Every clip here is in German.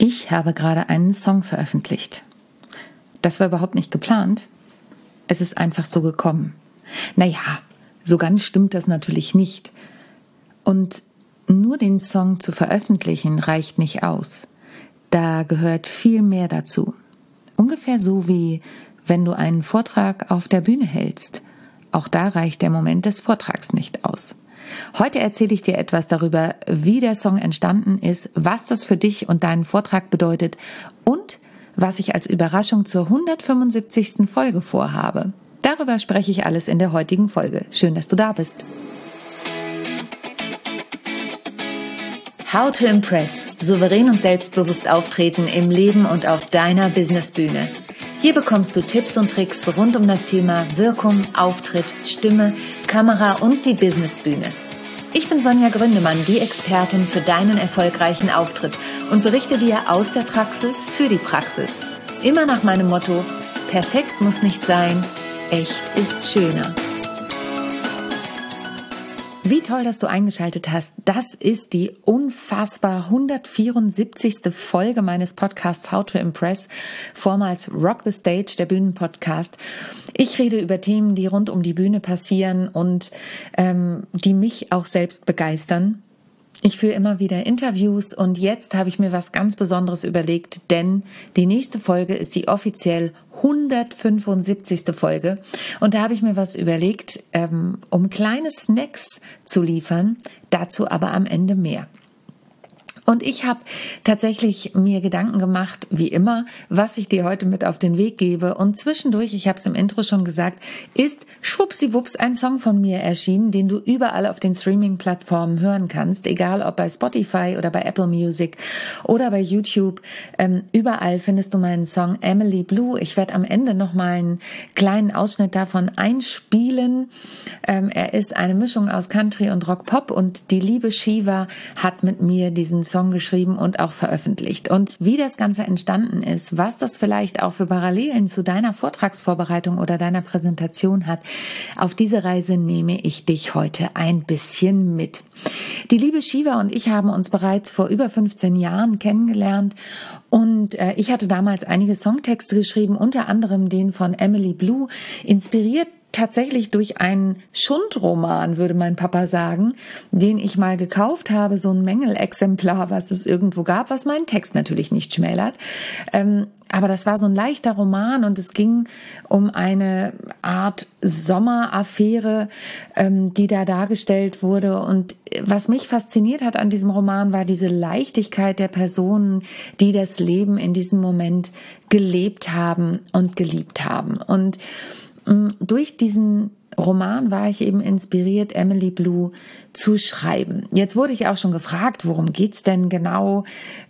Ich habe gerade einen Song veröffentlicht. Das war überhaupt nicht geplant. Es ist einfach so gekommen. Naja, so ganz stimmt das natürlich nicht. Und nur den Song zu veröffentlichen reicht nicht aus. Da gehört viel mehr dazu. Ungefähr so wie wenn du einen Vortrag auf der Bühne hältst. Auch da reicht der Moment des Vortrags nicht aus. Heute erzähle ich dir etwas darüber, wie der Song entstanden ist, was das für dich und deinen Vortrag bedeutet und was ich als Überraschung zur 175. Folge vorhabe. Darüber spreche ich alles in der heutigen Folge. Schön, dass du da bist. How to Impress. Souverän und selbstbewusst auftreten im Leben und auf deiner Businessbühne. Hier bekommst du Tipps und Tricks rund um das Thema Wirkung, Auftritt, Stimme, Kamera und die Businessbühne. Ich bin Sonja Gründemann, die Expertin für deinen erfolgreichen Auftritt und berichte dir aus der Praxis für die Praxis. Immer nach meinem Motto: Perfekt muss nicht sein, echt ist schöner. Wie toll, dass du eingeschaltet hast. Das ist die unfassbar 174. Folge meines Podcasts How to Impress, vormals Rock the Stage, der Bühnenpodcast. Ich rede über Themen, die rund um die Bühne passieren und die mich auch selbst begeistern. Ich führe immer wieder Interviews und jetzt habe ich mir was ganz Besonderes überlegt, denn die nächste Folge ist die offiziell 175. Folge und da habe ich mir was überlegt, um kleine Snacks zu liefern, dazu aber am Ende mehr. Und ich habe tatsächlich mir Gedanken gemacht, wie immer, was ich dir heute mit auf den Weg gebe. Und zwischendurch, ich habe es im Intro schon gesagt, ist schwuppsiwupps ein Song von mir erschienen, den du überall auf den Streaming-Plattformen hören kannst, egal ob bei Spotify oder bei Apple Music oder bei YouTube. Überall findest du meinen Song Emily Blue. Ich werde am Ende nochmal einen kleinen Ausschnitt davon einspielen. Er ist eine Mischung aus Country und Rock-Pop und die liebe Shiva hat mit mir diesen Song geschrieben und auch veröffentlicht. Und wie das Ganze entstanden ist, was das vielleicht auch für Parallelen zu deiner Vortragsvorbereitung oder deiner Präsentation hat, auf diese Reise nehme ich dich heute ein bisschen mit. Die liebe Shiva und ich haben uns bereits vor über 15 Jahren kennengelernt und ich hatte damals einige Songtexte geschrieben, unter anderem den von Emily Blue, inspiriert tatsächlich durch einen Schundroman, würde mein Papa sagen, den ich mal gekauft habe, so ein Mängelexemplar, was es irgendwo gab, was meinen Text natürlich nicht schmälert. Aber das war so ein leichter Roman und es ging um eine Art Sommeraffäre, die da dargestellt wurde. Und was mich fasziniert hat an diesem Roman, war diese Leichtigkeit der Personen, die das Leben in diesem Moment gelebt haben und geliebt haben. Und durch diesen Roman war ich eben inspiriert, Emily Blue zu schreiben. Jetzt wurde ich auch schon gefragt, worum geht's denn genau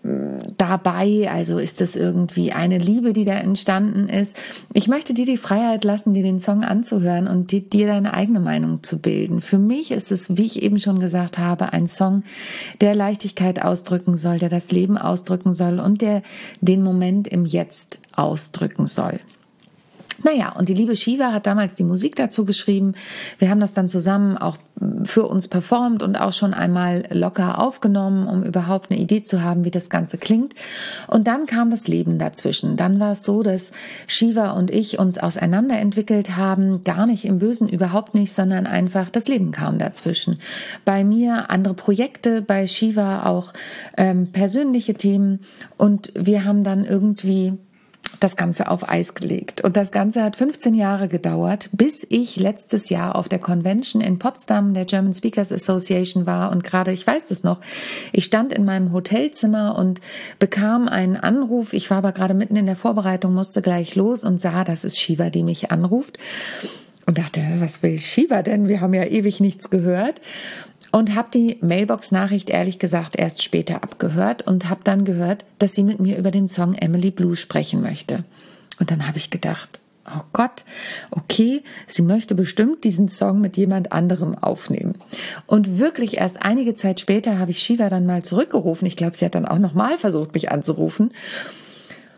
dabei? Also ist es irgendwie eine Liebe, die da entstanden ist? Ich möchte dir die Freiheit lassen, dir den Song anzuhören und dir deine eigene Meinung zu bilden. Für mich ist es, wie ich eben schon gesagt habe, ein Song, der Leichtigkeit ausdrücken soll, der das Leben ausdrücken soll und der den Moment im Jetzt ausdrücken soll. Naja, und die liebe Shiva hat damals die Musik dazu geschrieben. Wir haben das dann zusammen auch für uns performt und auch schon einmal locker aufgenommen, um überhaupt eine Idee zu haben, wie das Ganze klingt. Und dann kam das Leben dazwischen. Dann war es so, dass Shiva und ich uns auseinanderentwickelt haben, gar nicht im Bösen, überhaupt nicht, sondern einfach das Leben kam dazwischen. Bei mir andere Projekte, bei Shiva auch persönliche Themen und wir haben dann irgendwie das Ganze auf Eis gelegt. Und das Ganze hat 15 Jahre gedauert, bis ich letztes Jahr auf der Convention in Potsdam der German Speakers Association war. Und gerade, ich weiß das noch, ich stand in meinem Hotelzimmer und bekam einen Anruf. Ich war aber gerade mitten in der Vorbereitung, musste gleich los und sah, das ist Shiva, die mich anruft. Und dachte, was will Shiva denn? Wir haben ja ewig nichts gehört. Und habe die Mailbox-Nachricht ehrlich gesagt erst später abgehört und habe dann gehört, dass sie mit mir über den Song Emily Blue sprechen möchte. Und dann habe ich gedacht, oh Gott, okay, sie möchte bestimmt diesen Song mit jemand anderem aufnehmen. Und wirklich erst einige Zeit später habe ich Shiva dann mal zurückgerufen. Ich glaube, sie hat dann auch nochmal versucht, mich anzurufen.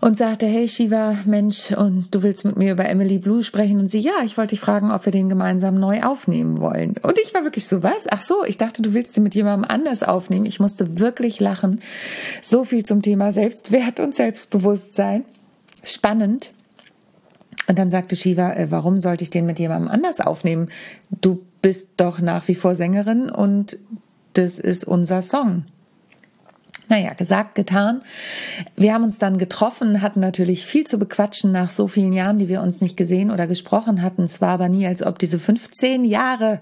und sagte, hey Shiva, Mensch, und du willst mit mir über Emily Blue sprechen? Und sie, ja, ich wollte dich fragen, ob wir den gemeinsam neu aufnehmen wollen. Und ich war wirklich so, was? Ach so, ich dachte, du willst den mit jemandem anders aufnehmen. Ich musste wirklich lachen. So viel zum Thema Selbstwert und Selbstbewusstsein. Spannend. Und dann sagte Shiva, warum sollte ich den mit jemandem anders aufnehmen? Du bist doch nach wie vor Sängerin und das ist unser Song. Naja, gesagt, getan. Wir haben uns dann getroffen, hatten natürlich viel zu bequatschen nach so vielen Jahren, die wir uns nicht gesehen oder gesprochen hatten. Es war aber nie, als ob diese 15 Jahre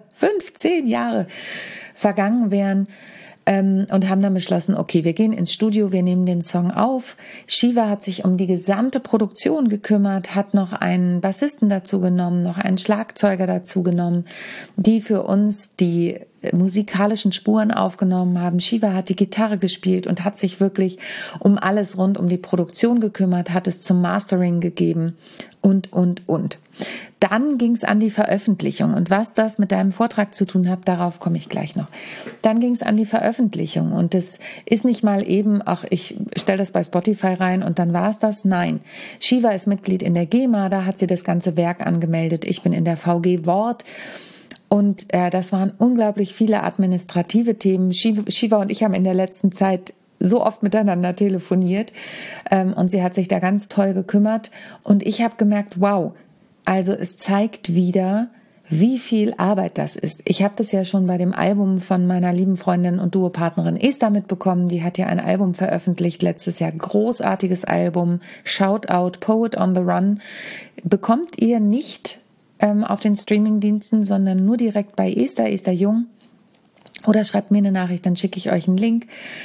vergangen wären. Und haben dann beschlossen, okay, wir gehen ins Studio, wir nehmen den Song auf. Shiva hat sich um die gesamte Produktion gekümmert, hat noch einen Bassisten dazu genommen, noch einen Schlagzeuger dazu genommen, die für uns die musikalischen Spuren aufgenommen haben. Shiva hat die Gitarre gespielt und hat sich wirklich um alles rund um die Produktion gekümmert, hat es zum Mastering gegeben und. Dann ging es an die Veröffentlichung. Und was das mit deinem Vortrag zu tun hat, darauf komme ich gleich noch. Dann ging es an die Veröffentlichung. Und das ist nicht mal eben, ach, ich stelle das bei Spotify rein und dann war es das. Nein, Shiva ist Mitglied in der GEMA, da hat sie das ganze Werk angemeldet. Ich bin in der VG Wort. Und das waren unglaublich viele administrative Themen. Shiva und ich haben in der letzten Zeit so oft miteinander telefoniert und sie hat sich da ganz toll gekümmert. Und ich habe gemerkt, wow, also es zeigt wieder, wie viel Arbeit das ist. Ich habe das ja schon bei dem Album von meiner lieben Freundin und Duopartnerin Esther mitbekommen. Die hat ja ein Album veröffentlicht letztes Jahr. Großartiges Album. Shoutout, Poet on the Run. Bekommt ihr nicht auf den Streamingdiensten, sondern nur direkt bei Esther Jung. Oder schreibt mir eine Nachricht, dann schicke ich euch einen Link.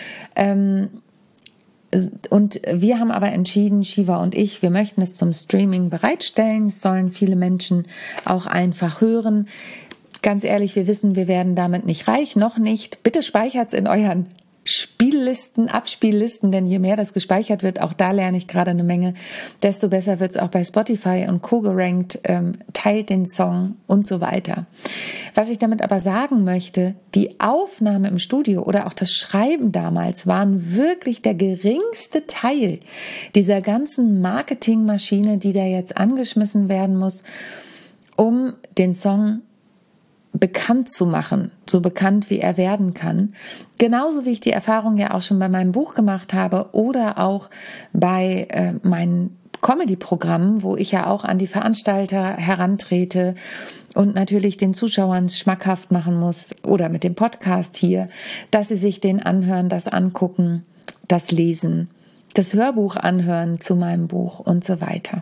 Und wir haben aber entschieden, Shiva und ich, wir möchten es zum Streaming bereitstellen. Es sollen viele Menschen auch einfach hören. Ganz ehrlich, wir wissen, wir werden damit nicht reich, noch nicht. Bitte speichert es in euren Spiellisten, Abspiellisten, denn je mehr das gespeichert wird, auch da lerne ich gerade eine Menge, desto besser wird es auch bei Spotify und Co. gerankt, teilt den Song und so weiter. Was ich damit aber sagen möchte, die Aufnahme im Studio oder auch das Schreiben damals waren wirklich der geringste Teil dieser ganzen Marketingmaschine, die da jetzt angeschmissen werden muss, um den Song bekannt zu machen, so bekannt wie er werden kann. Genauso wie ich die Erfahrung ja auch schon bei meinem Buch gemacht habe oder auch bei meinen Comedy-Programmen, wo ich ja auch an die Veranstalter herantrete und natürlich den Zuschauern schmackhaft machen muss oder mit dem Podcast hier, dass sie sich den anhören, das angucken, das lesen, das Hörbuch anhören zu meinem Buch und so weiter.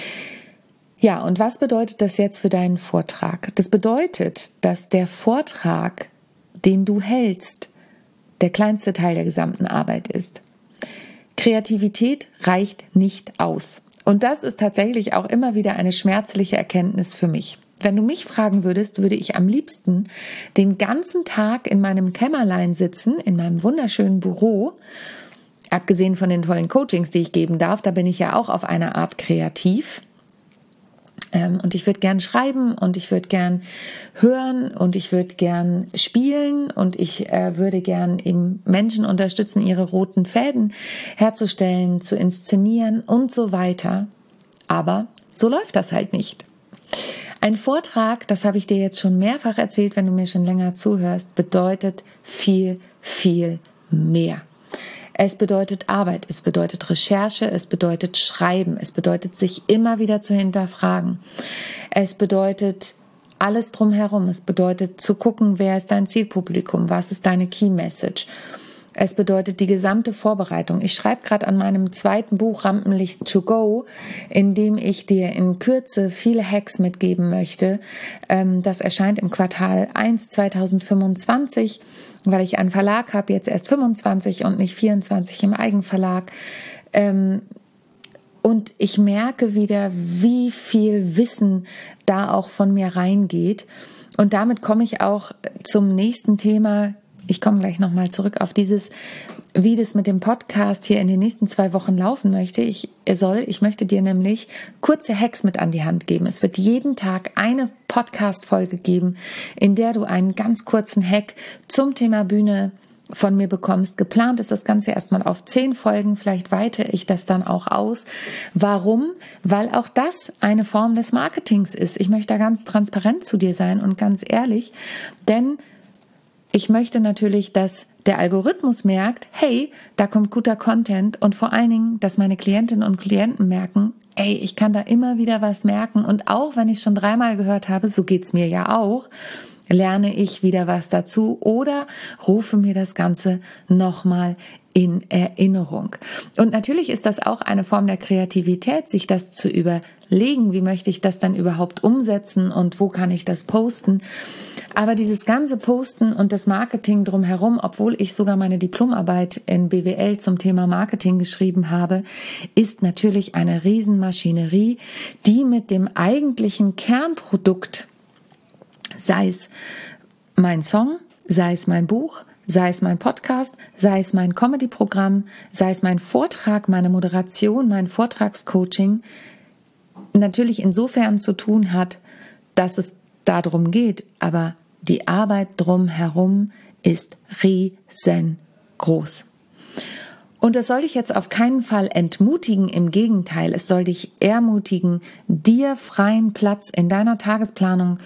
Ja, und was bedeutet das jetzt für deinen Vortrag? Das bedeutet, dass der Vortrag, den du hältst, der kleinste Teil der gesamten Arbeit ist. Kreativität reicht nicht aus. Und das ist tatsächlich auch immer wieder eine schmerzliche Erkenntnis für mich. Wenn du mich fragen würdest, würde ich am liebsten den ganzen Tag in meinem Kämmerlein sitzen, in meinem wunderschönen Büro, abgesehen von den tollen Coachings, die ich geben darf, da bin ich ja auch auf eine Art kreativ. Und ich würde gern schreiben und ich würde gern hören und ich würde gern spielen und ich würde gern eben Menschen unterstützen, ihre roten Fäden herzustellen, zu inszenieren und so weiter. Aber so läuft das halt nicht. Ein Vortrag, das habe ich dir jetzt schon mehrfach erzählt, wenn du mir schon länger zuhörst, bedeutet viel, viel mehr. Es bedeutet Arbeit, es bedeutet Recherche, es bedeutet Schreiben, es bedeutet sich immer wieder zu hinterfragen. Es bedeutet alles drumherum, es bedeutet zu gucken, wer ist dein Zielpublikum, was ist deine Key Message. Es bedeutet die gesamte Vorbereitung. Ich schreibe gerade an meinem zweiten Buch Rampenlicht to go, in dem ich dir in Kürze viele Hacks mitgeben möchte. Das erscheint im Quartal 1 2025, weil ich einen Verlag habe, jetzt erst 25 und nicht 24 im Eigenverlag. Und ich merke wieder, wie viel Wissen da auch von mir reingeht. Und damit komme ich auch zum nächsten Thema. Ich komme gleich nochmal zurück auf dieses, wie das mit dem Podcast hier in den nächsten 2 Wochen laufen möchte. Ich möchte dir nämlich kurze Hacks mit an die Hand geben. Es wird jeden Tag eine Podcast-Folge geben, in der du einen ganz kurzen Hack zum Thema Bühne von mir bekommst. Geplant ist das Ganze erstmal auf 10 Folgen, vielleicht weite ich das dann auch aus. Warum? Weil auch das eine Form des Marketings ist. Ich möchte da ganz transparent zu dir sein und ganz ehrlich, denn ich möchte natürlich, dass der Algorithmus merkt, hey, da kommt guter Content und vor allen Dingen, dass meine Klientinnen und Klienten merken, ey, ich kann da immer wieder was merken und auch wenn ich schon 3-mal gehört habe, so geht's mir ja auch, lerne ich wieder was dazu oder rufe mir das Ganze nochmal in Erinnerung. Und natürlich ist das auch eine Form der Kreativität, sich das zu überlegen, wie möchte ich das dann überhaupt umsetzen und wo kann ich das posten. Aber dieses ganze Posten und das Marketing drumherum, obwohl ich sogar meine Diplomarbeit in BWL zum Thema Marketing geschrieben habe, ist natürlich eine Riesenmaschinerie, die mit dem eigentlichen Kernprodukt, sei es mein Song, sei es mein Buch, sei es mein Podcast, sei es mein Comedy-Programm, sei es mein Vortrag, meine Moderation, mein Vortragscoaching, natürlich insofern zu tun hat, dass es darum geht, aber die Arbeit drumherum ist riesengroß. Und das soll dich jetzt auf keinen Fall entmutigen, im Gegenteil, es soll dich ermutigen, dir freien Platz in deiner Tagesplanung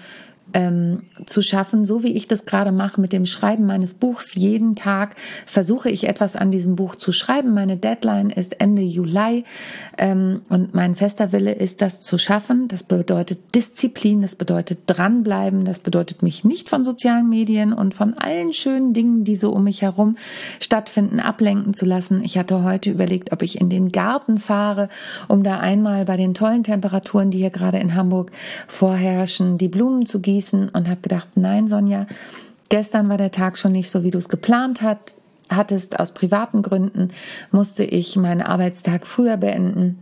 zu schaffen, so wie ich das gerade mache mit dem Schreiben meines Buchs. Jeden Tag versuche ich etwas an diesem Buch zu schreiben. Meine Deadline ist Ende Juli und mein fester Wille ist, das zu schaffen. Das bedeutet Disziplin, das bedeutet dranbleiben, das bedeutet mich nicht von sozialen Medien und von allen schönen Dingen, die so um mich herum stattfinden, ablenken zu lassen. Ich hatte heute überlegt, ob ich in den Garten fahre, um da einmal bei den tollen Temperaturen, die hier gerade in Hamburg vorherrschen, die Blumen zu gießen. Und habe gedacht, nein, Sonja, gestern war der Tag schon nicht so, wie du es geplant hattest. Aus privaten Gründen musste ich meinen Arbeitstag früher beenden.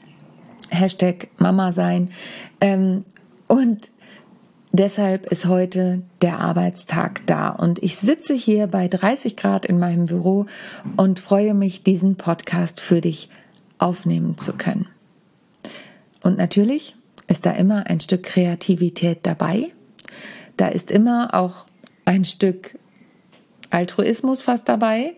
#Mama sein. Und deshalb ist heute der Arbeitstag da. Und ich sitze hier bei 30 Grad in meinem Büro und freue mich, diesen Podcast für dich aufnehmen zu können. Und natürlich ist da immer ein Stück Kreativität dabei. Da ist immer auch ein Stück Altruismus fast dabei,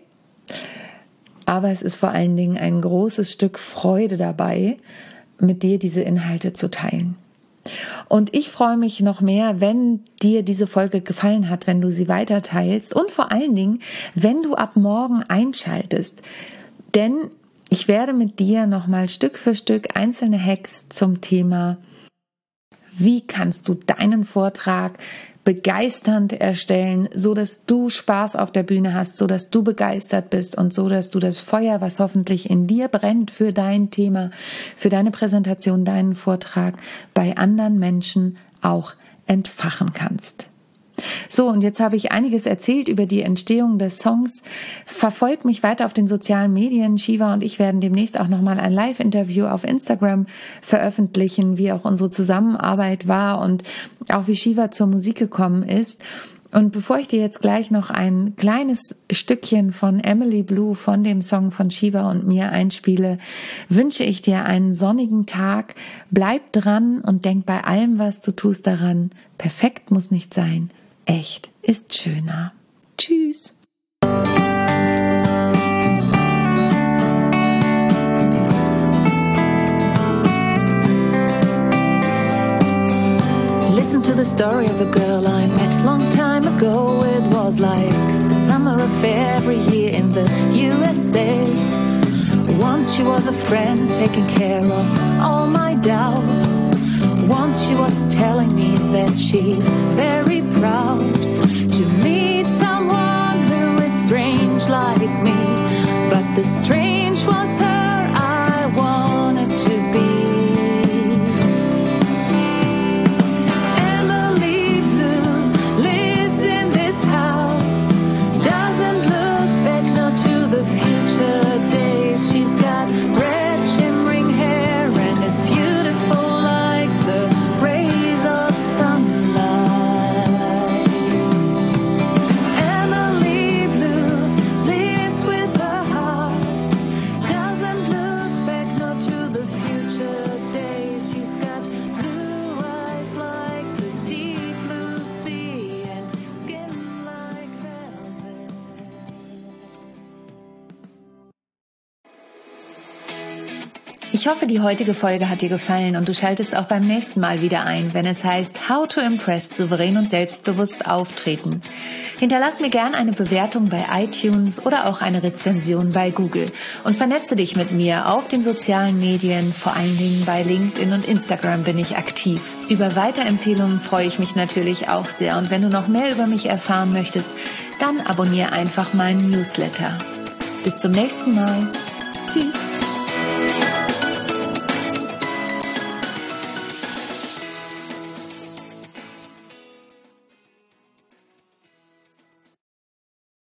aber es ist vor allen Dingen ein großes Stück Freude dabei, mit dir diese Inhalte zu teilen. Und ich freue mich noch mehr, wenn dir diese Folge gefallen hat, wenn du sie weiter teilst und vor allen Dingen, wenn du ab morgen einschaltest. Denn ich werde mit dir nochmal Stück für Stück einzelne Hacks zum Thema, wie kannst du deinen Vortrag begeisternd erstellen, so dass du Spaß auf der Bühne hast, so dass du begeistert bist und so dass du das Feuer, was hoffentlich in dir brennt für dein Thema, für deine Präsentation, deinen Vortrag bei anderen Menschen auch entfachen kannst. So, und jetzt habe ich einiges erzählt über die Entstehung des Songs. Verfolgt mich weiter auf den sozialen Medien. Shiva und ich werden demnächst auch nochmal ein Live-Interview auf Instagram veröffentlichen, wie auch unsere Zusammenarbeit war und auch wie Shiva zur Musik gekommen ist. Und bevor ich dir jetzt gleich noch ein kleines Stückchen von Emily Blue von dem Song von Shiva und mir einspiele, wünsche ich dir einen sonnigen Tag. Bleib dran und denk bei allem, was du tust, daran. Perfekt muss nicht sein. Echt ist schöner. Tschüss. Listen to the story of a girl I met long time ago. It was like the summer affair every year in the USA. Once she was a friend taking care of all my doubts. Once she was telling me that she's very proud to meet someone who is strange like me. But the strange was her I wanted to be. Emily Blue lives in this house, doesn't look back now to the future days. She's got red shimmering hair and is beautiful like the rays of sunlight. Emily Blue lives with her heart. Ich hoffe, die heutige Folge hat dir gefallen und du schaltest auch beim nächsten Mal wieder ein, wenn es heißt How to Impress, souverän und selbstbewusst auftreten. Hinterlass mir gern eine Bewertung bei iTunes oder auch eine Rezension bei Google und vernetze dich mit mir auf den sozialen Medien, vor allen Dingen bei LinkedIn und Instagram bin ich aktiv. Über Weiterempfehlungen freue ich mich natürlich auch sehr und wenn du noch mehr über mich erfahren möchtest, dann abonniere einfach meinen Newsletter. Bis zum nächsten Mal. Tschüss.